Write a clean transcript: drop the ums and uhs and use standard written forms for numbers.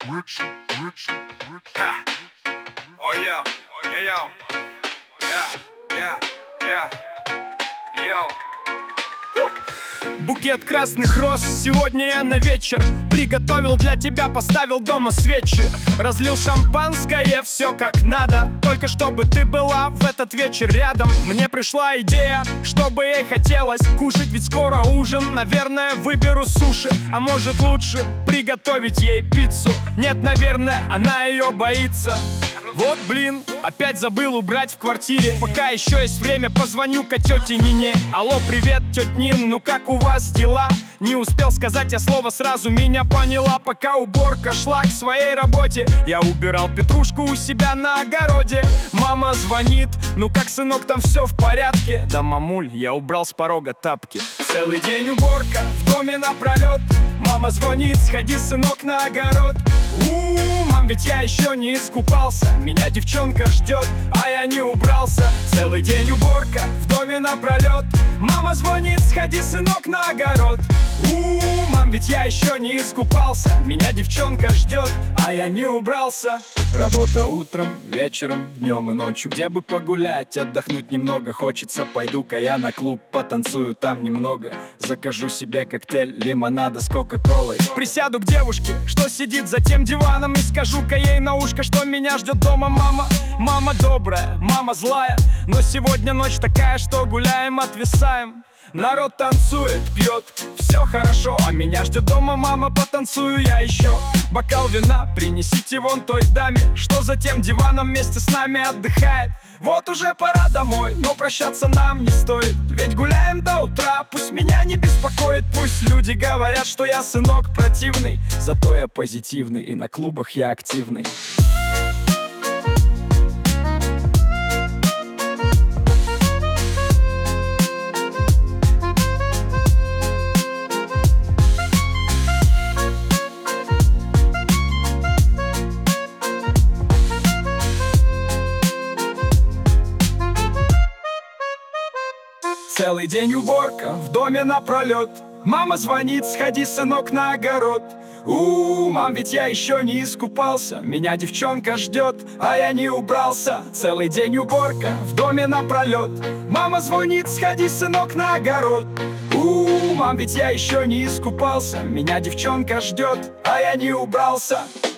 Oh yeah, yeah, yeah, yeah, yeah, yo. Букет красных роз, сегодня я на вечер приготовил для тебя, поставил дома свечи. Разлил шампанское, все как надо, только чтобы ты была в этот вечер рядом. Мне пришла идея, что бы ей хотелось кушать, ведь скоро ужин. Наверное, выберу суши, а может лучше приготовить ей пиццу. Нет, наверное, она ее боится. Вот блин, опять забыл убрать в квартире. Пока еще есть время, позвоню-ка тете Нине. Алло, привет, тетя Нин, ну как у вас дела? Не успел сказать я слово, сразу меня поняла. Пока уборка шла к своей работе, я убирал петрушку у себя на огороде. Мама звонит, ну как, сынок, там все в порядке? Да, мамуль, я убрал с порога тапки. Целый день уборка, в доме напролет. Мама звонит, сходи, сынок, на огород. Мам, ведь я еще не искупался, меня девчонка ждет, а я не убрался. Целый день уборка, в доме напролет. Мама звонит, сходи, сынок, на огород. Мам, ведь я еще не искупался, меня девчонка ждет, а я не убрался. Работа утром, вечером, днем и ночью. Где бы погулять, отдохнуть немного хочется. Пойду-ка я на клуб, потанцую там немного. Закажу себе коктейль лимонада с кока-колой. Присяду к девушке, что сидит за тем диваном, и скажу-ка ей на ушко, что меня ждет дома мама. Мама добрая, мама злая, но сегодня ночь такая, что гуляем, отвисаем. Народ танцует, пьет, все хорошо, а меня ждет дома мама, потанцую я еще. Бокал вина принесите вон той даме, что за тем диваном вместе с нами отдыхает. Вот уже пора домой, но прощаться нам не стоит, ведь гуляем до утра, пусть меня не беспокоит. Пусть люди говорят, что я сынок противный, зато я позитивный и на клубах я активный. Целый день уборка, в доме напролет. Мама звонит, сходи, сынок, на огород. Мам, ведь я еще не искупался, меня девчонка ждет, а я не убрался. Целый день уборка, в доме напролет. Мама звонит, сходи, сынок, на огород. Мам, ведь я еще не искупался, меня девчонка ждет, а я не убрался.